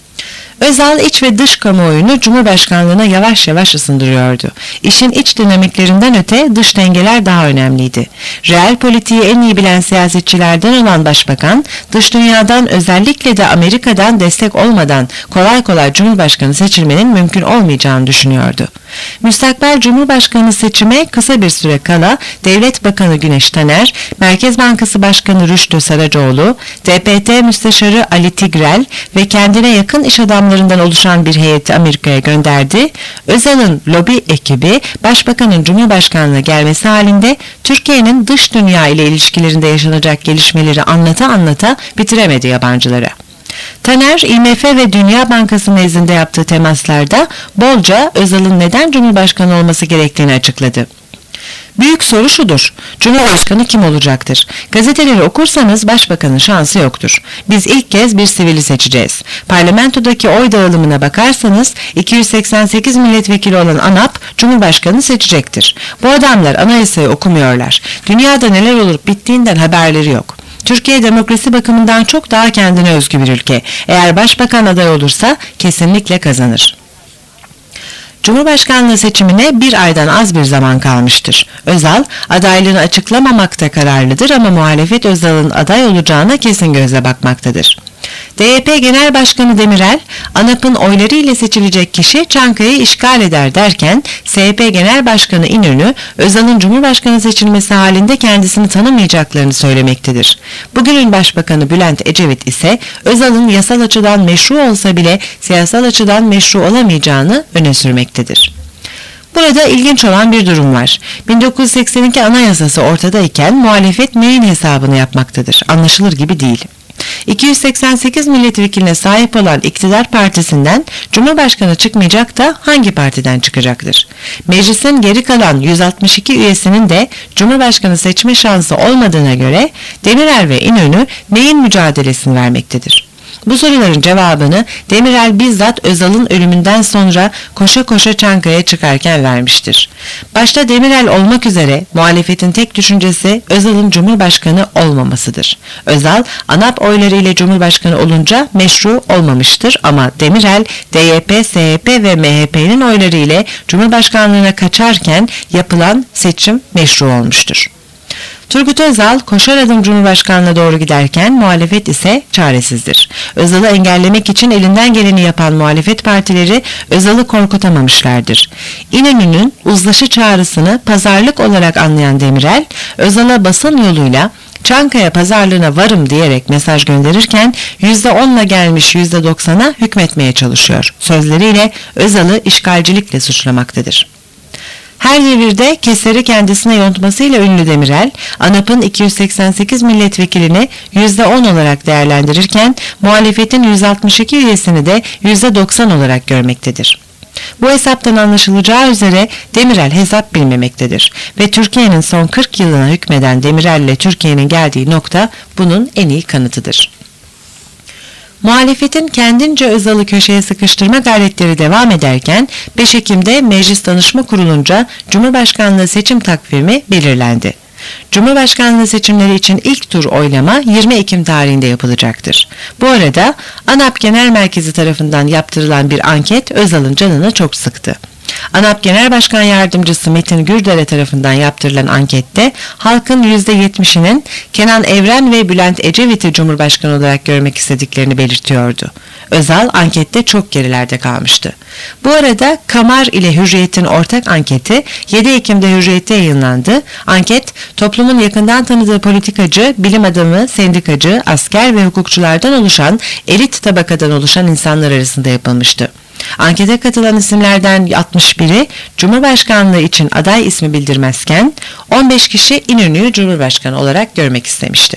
Özal iç ve dış kamuoyunu Cumhurbaşkanlığına yavaş yavaş ısındırıyordu. İşin iç dinamiklerinden öte dış dengeler daha önemliydi. Reel politiği en iyi bilen siyasetçilerden olan Başbakan, dış dünyadan özellikle de Amerika'dan destek olmadan kolay kolay Cumhurbaşkanı seçilmenin mümkün olmayacağını düşünüyordu. Müstakbel Cumhurbaşkanı seçime kısa bir süre kala Devlet Bakanı Güneş Taner, Merkez Bankası Başkanı Rüştü Saracoğlu, D P T Müsteşarı Ali Tigrel ve kendine yakın iş adamlarından oluşan bir heyeti Amerika'ya gönderdi. Özal'ın lobi ekibi Başbakanın Cumhurbaşkanlığına gelmesi halinde Türkiye'nin dış dünya ile ilişkilerinde yaşanacak gelişmeleri anlata anlata bitiremedi yabancılara. Taner, I M F ve Dünya Bankası nezdinde yaptığı temaslarda bolca Özal'ın neden Cumhurbaşkanı olması gerektiğini açıkladı. Büyük soru şudur: Cumhurbaşkanı kim olacaktır? Gazeteleri okursanız Başbakanın şansı yoktur. Biz ilk kez bir sivili seçeceğiz. Parlamentodaki oy dağılımına bakarsanız iki yüz seksen sekiz milletvekili olan ANAP Cumhurbaşkanı seçecektir. Bu adamlar anayasayı okumuyorlar. Dünyada neler olup bittiğinden haberleri yok. Türkiye demokrasi bakımından çok daha kendine özgü bir ülke. Eğer başbakan aday olursa kesinlikle kazanır. Cumhurbaşkanlığı seçimine bir aydan az bir zaman kalmıştır. Özal, adaylığını açıklamamakta kararlıdır ama muhalefet Özal'ın aday olacağına kesin gözle bakmaktadır. D H P Genel Başkanı Demirel, ANAP'ın oyları ile seçilecek kişi Çankaya'yı işgal eder derken, S H P Genel Başkanı İnönü, Özal'ın Cumhurbaşkanı seçilmesi halinde kendisini tanımayacaklarını söylemektedir. Bugünün Başbakanı Bülent Ecevit ise, Özal'ın yasal açıdan meşru olsa bile siyasal açıdan meşru olamayacağını öne sürmektedir. Burada ilginç olan bir durum var. bin dokuz yüz seksen iki Anayasası ortadayken muhalefet neyin hesabını yapmaktadır? Anlaşılır gibi değil. iki yüz seksen sekiz milletvekiline sahip olan iktidar partisinden Cumhurbaşkanı çıkmayacak da hangi partiden çıkacaktır? Meclisin geri kalan yüz altmış iki üyesinin de Cumhurbaşkanı seçme şansı olmadığına göre Demirel ve İnönü neyin mücadelesini vermektedir? Bu soruların cevabını Demirel bizzat Özal'ın ölümünden sonra koşa koşa Çankaya'ya çıkarken vermiştir. Başta Demirel olmak üzere muhalefetin tek düşüncesi Özal'ın Cumhurbaşkanı olmamasıdır. Özal, ANAP oyları ile Cumhurbaşkanı olunca meşru olmamıştır ama Demirel, D Y P, S H P ve M H P'nin oyları ile Cumhurbaşkanlığına kaçarken yapılan seçim meşru olmuştur. Turgut Özal koşar adım Cumhurbaşkanlığına doğru giderken muhalefet ise çaresizdir. Özal'ı engellemek için elinden geleni yapan muhalefet partileri Özal'ı korkutamamışlardır. İnönü'nün uzlaşı çağrısını pazarlık olarak anlayan Demirel, Özal'a basın yoluyla Çankaya pazarlığına varım diyerek mesaj gönderirken yüzde onla gelmiş yüzde doksana hükmetmeye çalışıyor. Sözleriyle Özal'ı işgalcilikle suçlamaktadır. Her devirde keseri kendisine yontmasıyla ünlü Demirel, ANAP'ın iki yüz seksen sekiz milletvekilini yüzde on olarak değerlendirirken muhalefetin yüz altmış iki üyesini de yüzde doksan olarak görmektedir. Bu hesaptan anlaşılacağı üzere Demirel hesap bilmemektedir ve Türkiye'nin son kırk yılına hükmeden Demirel ile Türkiye'nin geldiği nokta bunun en iyi kanıtıdır. Muhalefetin kendince Özal'ı köşeye sıkıştırma gayretleri devam ederken beş Ekim'de Meclis Danışma Kurulu'nca Cumhurbaşkanlığı seçim takvimi belirlendi. Cumhurbaşkanlığı seçimleri için ilk tur oylama yirmi Ekim tarihinde yapılacaktır. Bu arada ANAP Genel Merkezi tarafından yaptırılan bir anket Özal'ın canını çok sıktı. ANAP Genel Başkan Yardımcısı Metin Gürdere tarafından yaptırılan ankette halkın yüzde yetmişinin Kenan Evren ve Bülent Ecevit'i Cumhurbaşkanı olarak görmek istediklerini belirtiyordu. Özal ankette çok gerilerde kalmıştı. Bu arada Kamar ile Hürriyet'in ortak anketi yedi Ekim'de Hürriyet'te yayınlandı. Anket toplumun yakından tanıdığı politikacı, bilim adamı, sendikacı, asker ve hukukçulardan oluşan elit tabakadan oluşan insanlar arasında yapılmıştı. Ankete katılan isimlerden altmış biri Cumhurbaşkanlığı için aday ismi bildirmezken on beş kişi İnönü'yü Cumhurbaşkanı olarak görmek istemişti.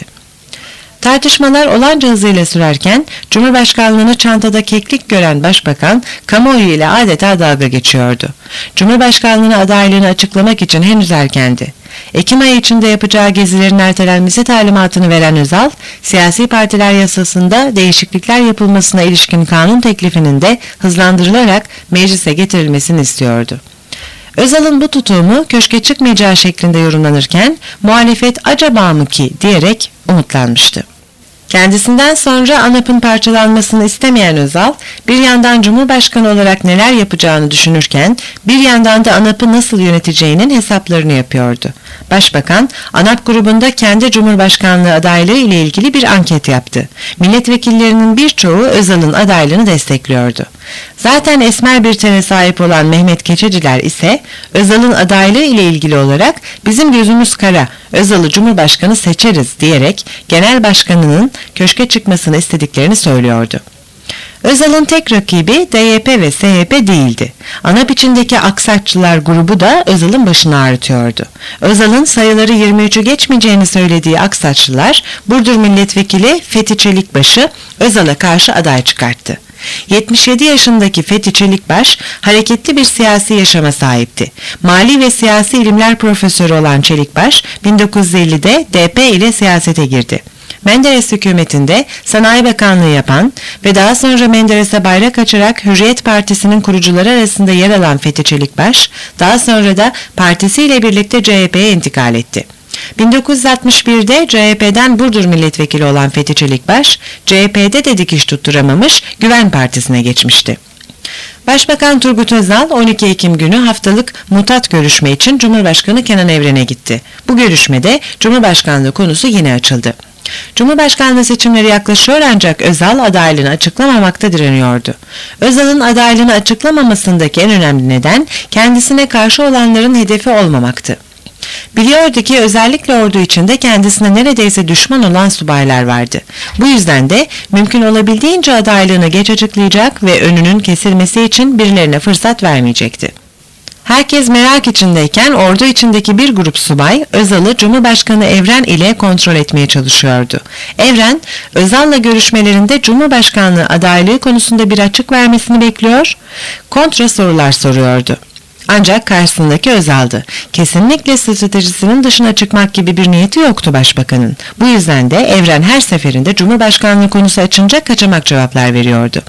Tartışmalar olanca hızıyla sürerken Cumhurbaşkanlığını çantada keklik gören Başbakan kamuoyu ile adeta dalga geçiyordu. Cumhurbaşkanlığına adaylığını açıklamak için henüz erkendi. Ekim ayı içinde yapacağı gezilerin ertelenmesi talimatını veren Özal, siyasi partiler yasasında değişiklikler yapılmasına ilişkin kanun teklifinin de hızlandırılarak meclise getirilmesini istiyordu. Özal'ın bu tutumu köşke çıkmayacağı şeklinde yorumlanırken muhalefet acaba mı ki diyerek umutlanmıştı. Kendisinden sonra ANAP'ın parçalanmasını istemeyen Özal, bir yandan Cumhurbaşkanı olarak neler yapacağını düşünürken, bir yandan da ANAP'ı nasıl yöneteceğinin hesaplarını yapıyordu. Başbakan, ANAP grubunda kendi Cumhurbaşkanlığı adaylığı ile ilgili bir anket yaptı. Milletvekillerinin birçoğu Özal'ın adaylığını destekliyordu. Zaten esmer bir tene sahip olan Mehmet Keçeciler ise Özal'ın adaylığı ile ilgili olarak bizim gözümüz kara, Özal'ı Cumhurbaşkanı seçeriz diyerek genel başkanının köşke çıkmasını istediklerini söylüyordu. Özal'ın tek rakibi D Y P ve S H P değildi. ANAP içindeki Aksaçlılar grubu da Özal'ın başını ağrıtıyordu. Özal'ın sayıları yirmi üçü geçmeyeceğini söylediği Aksaçlılar, Burdur Milletvekili Fethi Çelikbaş'ı Özal'a karşı aday çıkarttı. yetmiş yedi yaşındaki Fethi Çelikbaş hareketli bir siyasi yaşama sahipti. Mali ve siyasi ilimler profesörü olan Çelikbaş bin dokuz yüz ellide D P ile siyasete girdi. Menderes hükümetinde Sanayi Bakanlığı yapan ve daha sonra Menderes'e bayrak açarak Hürriyet Partisi'nin kurucuları arasında yer alan Fethi Çelikbaş, daha sonra da partisiyle birlikte C H P'ye intikal etti. bin dokuz yüz altmış birde C H P'den Burdur milletvekili olan Fethi Çelikbaş, C H P'de de dikiş tutturamamış, Güven Partisi'ne geçmişti. Başbakan Turgut Özal on iki Ekim günü haftalık mutat görüşme için Cumhurbaşkanı Kenan Evren'e gitti. Bu görüşmede Cumhurbaşkanlığı konusu yine açıldı. Cumhurbaşkanlığı seçimleri yaklaşıyor ancak Özal adaylığını açıklamamakta direniyordu. Özal'ın adaylığını açıklamamasındaki en önemli neden kendisine karşı olanların hedefi olmamaktı. Biliyordu ki özellikle ordu içinde kendisine neredeyse düşman olan subaylar vardı. Bu yüzden de mümkün olabildiğince adaylığını geç açıklayacak ve önünün kesilmesi için birilerine fırsat vermeyecekti. Herkes merak içindeyken ordu içindeki bir grup subay Özal'ı Cumhurbaşkanı Evren ile kontrol etmeye çalışıyordu. Evren, Özal'la görüşmelerinde Cumhurbaşkanlığı adaylığı konusunda bir açık vermesini bekliyor, kontra sorular soruyordu. Ancak karşısındaki Özal'dı. Kesinlikle stratejisinin dışına çıkmak gibi bir niyeti yoktu başbakanın. Bu yüzden de Evren her seferinde Cumhurbaşkanlığı konusu açınca kaçamak cevaplar veriyordu.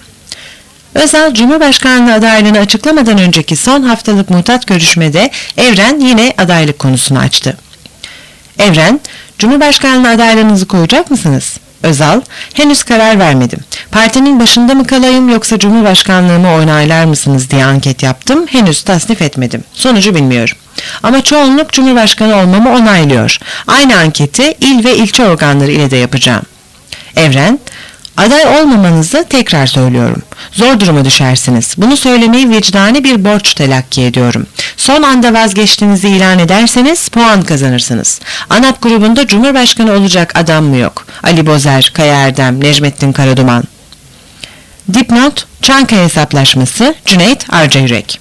Özal, Cumhurbaşkanlığı adaylığını açıklamadan önceki son haftalık mutat görüşmede Evren yine adaylık konusunu açtı. Evren, Cumhurbaşkanlığı adaylığınızı koyacak mısınız? Özal, henüz karar vermedim. Partinin başında mı kalayım yoksa Cumhurbaşkanlığımı onaylar mısınız diye anket yaptım. Henüz tasnif etmedim. Sonucu bilmiyorum. Ama çoğunluk Cumhurbaşkanı olmamı onaylıyor. Aynı anketi il ve ilçe organları ile de yapacağım. Evren, aday olmamanızı tekrar söylüyorum. Zor duruma düşersiniz. Bunu söylemeyi vicdani bir borç telakki ediyorum. Son anda vazgeçtiğinizi ilan ederseniz puan kazanırsınız. ANAP grubunda Cumhurbaşkanı olacak adam mı yok? Ali Bozer, Kaya Erdem, Necmettin Karaduman. Dipnot, Çankaya hesaplaşması, Cüneyt Arcayürek.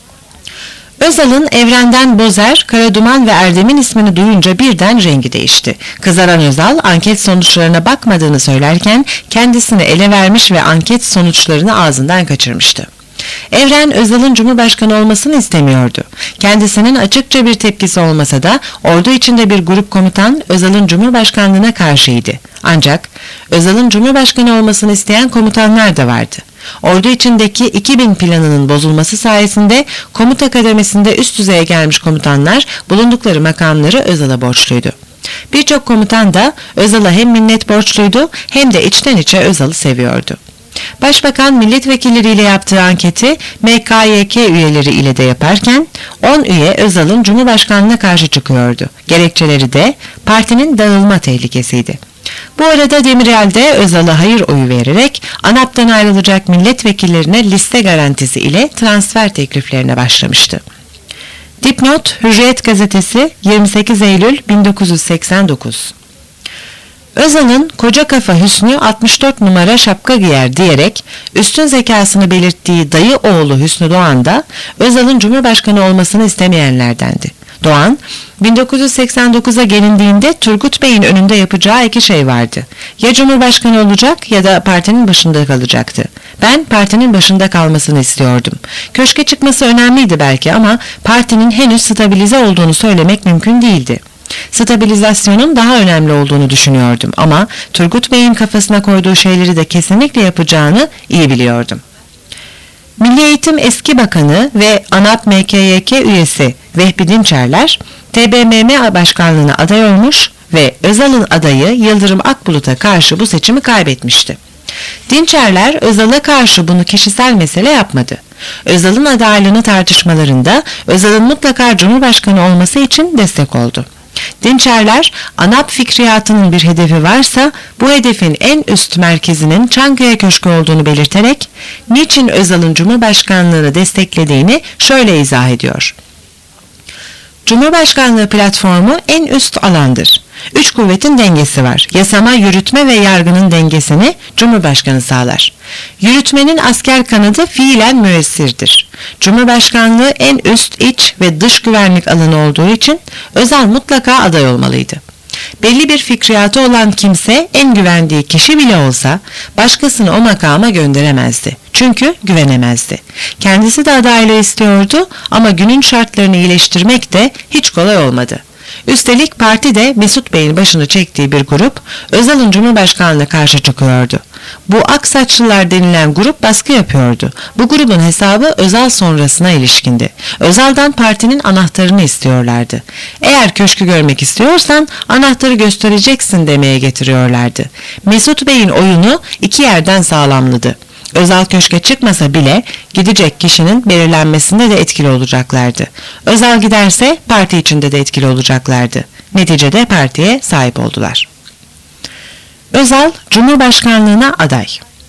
Özal'ın Evren'den Bozer, Karaduman ve Erdem'in ismini duyunca birden rengi değişti. Kızaran Özal anket sonuçlarına bakmadığını söylerken kendisini ele vermiş ve anket sonuçlarını ağzından kaçırmıştı. Evren Özal'ın Cumhurbaşkanı olmasını istemiyordu. Kendisinin açıkça bir tepkisi olmasa da ordu içinde bir grup komutan Özal'ın Cumhurbaşkanlığına karşıydı. Ancak Özal'ın Cumhurbaşkanı olmasını isteyen komutanlar da vardı. Ordu içindeki iki bin planının bozulması sayesinde komuta kademesinde üst düzeye gelmiş komutanlar bulundukları makamları Özal'a borçluydu. Birçok komutan da Özal'a hem minnet borçluydu hem de içten içe Özal'ı seviyordu. Başbakan milletvekilleriyle yaptığı anketi M K Y K üyeleri ile de yaparken on üye Özal'ın Cumhurbaşkanlığına karşı çıkıyordu. Gerekçeleri de partinin dağılma tehlikesiydi. Bu arada Demirel de Özal'a hayır oyu vererek ANAP'tan ayrılacak milletvekillerine liste garantisi ile transfer tekliflerine başlamıştı. Dipnot Hürriyet Gazetesi yirmi sekiz Eylül bin dokuz yüz seksen dokuz. Özal'ın koca kafa Hüsnü altmış dört numara şapka giyer diyerek üstün zekasını belirttiği dayı oğlu Hüsnü Doğan da Özal'ın Cumhurbaşkanı olmasını istemeyenlerdendi. Doğan, bin dokuz yüz seksen dokuza gelindiğinde Turgut Bey'in önünde yapacağı iki şey vardı. Ya Cumhurbaşkanı olacak ya da partinin başında kalacaktı. Ben partinin başında kalmasını istiyordum. Köşke çıkması önemliydi belki ama partinin henüz stabilize olduğunu söylemek mümkün değildi. Stabilizasyonun daha önemli olduğunu düşünüyordum ama Turgut Bey'in kafasına koyduğu şeyleri de kesinlikle yapacağını iyi biliyordum. Milli Eğitim eski bakanı ve ANAP M K Y K üyesi Vehbi Dinçerler T B M M başkanlığına aday olmuş ve Özal'ın adayı Yıldırım Akbulut'a karşı bu seçimi kaybetmişti. Dinçerler Özal'a karşı bunu kişisel mesele yapmadı. Özal'ın adaylığını tartışmalarında Özal'ın mutlaka Cumhurbaşkanı olması için destek oldu. Dinçerler, ANAP fikriyatının bir hedefi varsa bu hedefin en üst merkezinin Çankaya Köşkü olduğunu belirterek niçin Özal'ın Cumhurbaşkanlığını desteklediğini şöyle izah ediyor. Cumhurbaşkanlığı platformu en üst alandır. Üç kuvvetin dengesi var. Yasama, yürütme ve yargının dengesini Cumhurbaşkanı sağlar. Yürütmenin asker kanadı fiilen müessirdir. Cumhurbaşkanlığı en üst iç ve dış güvenlik alanı olduğu için Özal mutlaka aday olmalıydı. Belli bir fikriyatı olan kimse en güvendiği kişi bile olsa başkasını o makama gönderemezdi. Çünkü güvenemezdi. Kendisi de adaylığı istiyordu ama günün şartlarını iyileştirmek de hiç kolay olmadı. Üstelik parti de Mesut Bey'in başını çektiği bir grup Özal'ın Cumhurbaşkanlığına karşı çıkıyordu. Bu Aksaçlılar denilen grup baskı yapıyordu. Bu grubun hesabı Özal sonrasına ilişkindi. Özal'dan partinin anahtarını istiyorlardı. Eğer köşkü görmek istiyorsan anahtarı göstereceksin demeye getiriyorlardı. Mesut Bey'in oyunu iki yerden sağlamladı. Özal köşke çıkmasa bile gidecek kişinin belirlenmesinde de etkili olacaklardı. Özal giderse parti içinde de etkili olacaklardı. Neticede partiye sahip oldular. Özal Cumhurbaşkanlığına aday.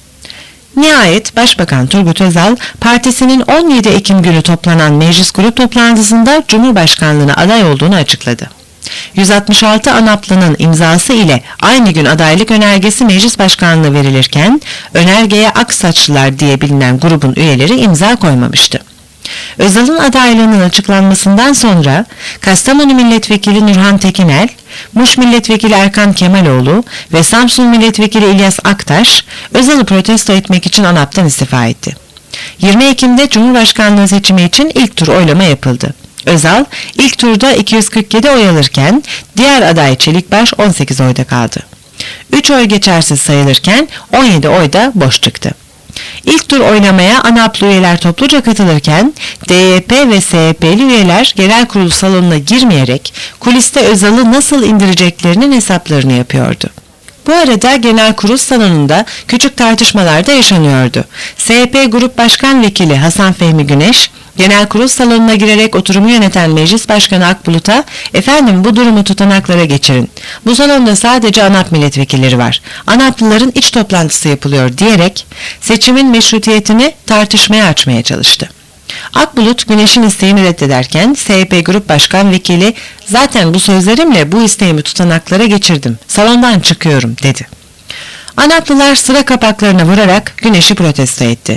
Nihayet Başbakan Turgut Özal partisinin on yedi Ekim günü toplanan meclis grup toplantısında Cumhurbaşkanlığına aday olduğunu açıkladı. yüz altmış altı ANAP'lının imzası ile aynı gün adaylık önergesi meclis başkanlığı verilirken önergeye Aksaçlılar diye bilinen grubun üyeleri imza koymamıştı. Özal'ın adaylığının açıklanmasından sonra Kastamonu Milletvekili Nurhan Tekinel, Muş Milletvekili Erkan Kemaloğlu ve Samsun Milletvekili İlyas Aktaş Özal'ı protesto etmek için ANAP'tan istifa etti. yirmi Ekim'de Cumhurbaşkanlığı seçimi için ilk tur oylama yapıldı. Özal ilk turda iki yüz kırk yedi oy alırken diğer aday Çelikbaş on sekiz oyda kaldı. üç oy geçersiz sayılırken on yedi oy da boş çıktı. İlk tur oylamaya ANAP'lı üyeler topluca katılırken D Y P ve S H P'li üyeler genel kurul salonuna girmeyerek kuliste Özal'ı nasıl indireceklerinin hesaplarını yapıyordu. Bu arada genel kurul salonunda küçük tartışmalar da yaşanıyordu. S H P Grup Başkan Vekili Hasan Fehmi Güneş, genel kurul salonuna girerek oturumu yöneten Meclis Başkanı Akbulut'a "Efendim bu durumu tutanaklara geçirin. Bu salonda sadece ANAP milletvekilleri var. ANAP'lıların iç toplantısı yapılıyor" diyerek seçimin meşrutiyetini tartışmaya açmaya çalıştı. Akbulut Güneş'in isteğini reddederken S H P Grup Başkan Vekili "Zaten bu sözlerimle bu isteğimi tutanaklara geçirdim. Salondan çıkıyorum" dedi. ANAP'lılar sıra kapaklarına vurarak Güneş'i protesto etti.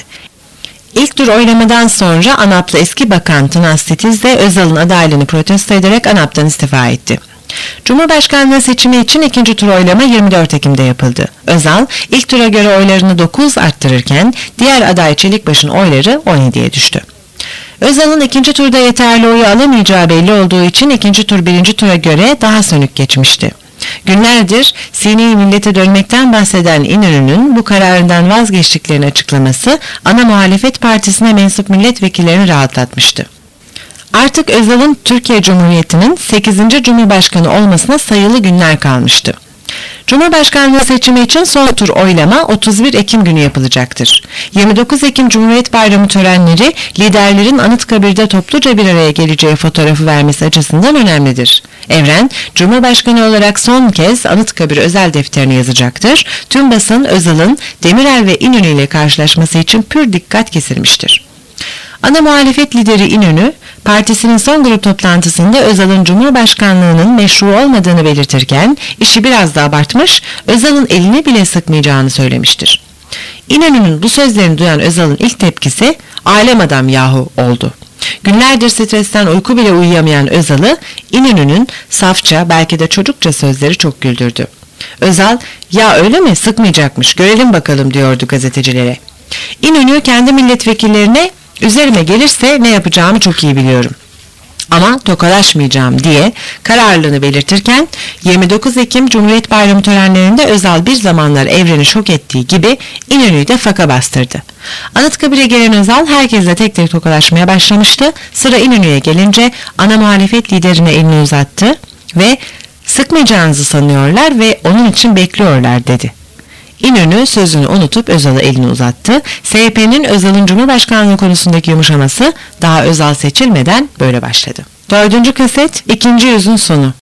İlk tur oylamadan sonra ANAP'lı eski bakan Tınas Titiz de Özal'ın adaylığını protesto ederek ANAP'tan istifa etti. Cumhurbaşkanlığı seçimi için ikinci tur oylama yirmi dört Ekim'de yapıldı. Özal ilk tura göre oylarını dokuz arttırırken diğer aday Çelikbaş'ın oyları on yediye düştü. Özal'ın ikinci turda yeterli oyu alamayacağı belli olduğu için ikinci tur birinci tura göre daha sönük geçmişti. Günlerdir Sine'yi millete dönmekten bahseden İnönü'nün bu kararından vazgeçtiklerini açıklaması ana muhalefet partisine mensup milletvekillerini rahatlatmıştı. Artık Özal'ın Türkiye Cumhuriyeti'nin sekizinci Cumhurbaşkanı olmasına sayılı günler kalmıştı. Cumhurbaşkanlığı seçimi için son tur oylama otuz bir Ekim günü yapılacaktır. yirmi dokuz Ekim Cumhuriyet Bayramı törenleri liderlerin Anıtkabir'de topluca bir araya geleceği fotoğrafı vermesi açısından önemlidir. Evren, Cumhurbaşkanı olarak son kez Anıtkabir özel defterine yazacaktır. Tüm basın Özal'ın Demirel ve İnönü ile karşılaşması için pür dikkat kesilmiştir. Ana muhalefet lideri İnönü, partisinin son grup toplantısında Özal'ın Cumhurbaşkanlığının meşru olmadığını belirtirken işi biraz da abartmış, Özal'ın elini bile sıkmayacağını söylemiştir. İnönü'nün bu sözlerini duyan Özal'ın ilk tepkisi "Alem adam yahu" oldu. Günlerdir stresten uyku bile uyuyamayan Özal'ı İnönü'nün safça, belki de çocukça sözleri çok güldürdü. Özal, "Ya öyle mi, sıkmayacakmış, görelim bakalım" diyordu gazetecilere. İnönü kendi milletvekillerine "Üzerime gelirse ne yapacağımı çok iyi biliyorum ama tokalaşmayacağım" diye kararlılığını belirtirken yirmi dokuz Ekim Cumhuriyet Bayramı törenlerinde Özal bir zamanlar Evren'i şok ettiği gibi İnönü'yü de faka bastırdı. Anıtkabir'e gelen Özal herkesle tek tek tokalaşmaya başlamıştı. Sıra İnönü'ye gelince ana muhalefet liderine elini uzattı ve "Sıkmayacağınızı sanıyorlar ve onun için bekliyorlar" dedi. İnönü sözünü unutup Özal'a elini uzattı. S H P'nin Özal'ın Cumhurbaşkanlığı konusundaki yumuşaması daha Özal seçilmeden böyle başladı. Dördüncü kaset, ikinci yüzün sonu.